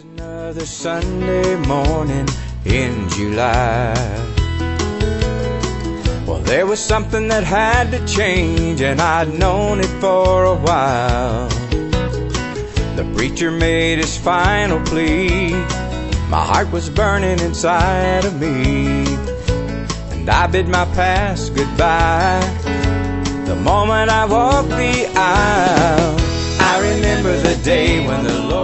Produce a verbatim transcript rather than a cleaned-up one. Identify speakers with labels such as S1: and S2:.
S1: Another Sunday morning in July. Well, there was something that had to change, and I'd known it for a while. The preacher made his final plea. My heart was burning inside of me, and I bid my past goodbye the moment I walked the aisle. I remember the day when the Lord